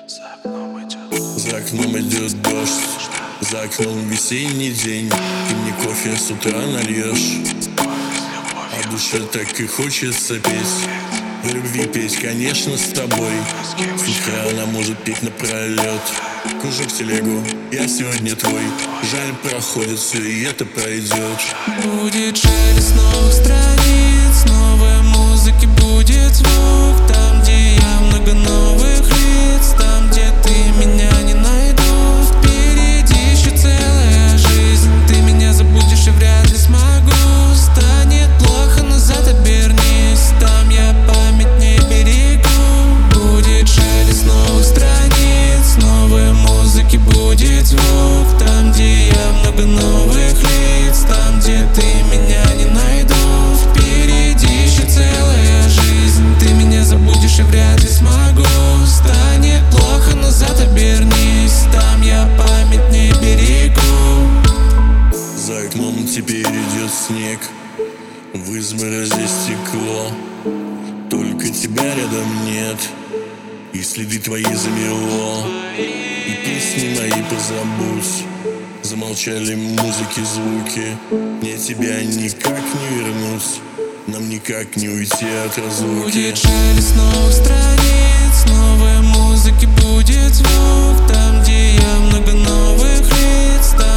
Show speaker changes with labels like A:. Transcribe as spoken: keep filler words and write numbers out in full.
A: За окном идет, за окном идет дождь, за окном весенний день. Ты мне кофе с утра нальешь, а душе так и хочется петь. В любви петь, конечно, с тобой. С утра она может петь напролет. Кружок телегу, я сегодня твой. Жаль, проходит все, и это пройдет.
B: Будет шелест новых страниц, новой музыки будет звук. Там, где я, много новых лиц. Там, где ты меня не найдешь. Впереди еще целая жизнь. Ты меня забудешь и вряд ли смогу. Станет плохо, назад обернись. Там я память не берегу. Будет шелест новых страниц, новой музыки будет звук. Там, где я, много новых лиц. Там, где ты меня не найдешь. Впереди еще целая жизнь. Ты меня забудешь и вряд ли смогу. Станет плохо, назад обернись. Там я память не берегу.
A: За окном теперь идет снег, в изморозе стекло. Только тебя рядом нет, и следы твои замело. И песни мои позабудь, замолчали музыки, звуки. Мне тебя никак не вернуть, нам никак не уйти от разлуки.
B: Будет шелест новых страниц, новой музыки будет звук. Там, где я, много новых лиц.